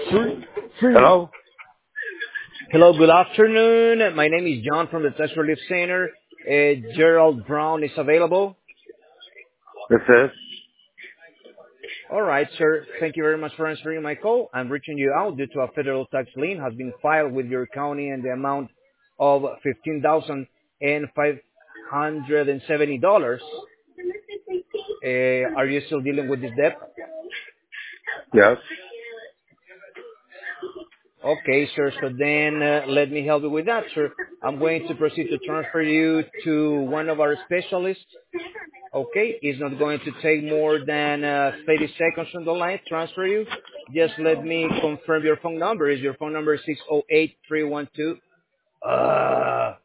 Hello? Hello, good afternoon. My name is John from the Tax Relief Center. Gerald Brown is available. This is? All right, sir. Thank you very much for answering my call. I'm reaching you out due to a federal tax lien has been filed with your county and the amount of $15,570. Are you still dealing with this debt? Yes. Okay, sir. So then let me help you with that, sir. I'm going to proceed to transfer you to one of our specialists. Okay, it's not going to take more than 30 seconds on the line. Transfer you. Just let me confirm your phone number. Is your phone number 608-312?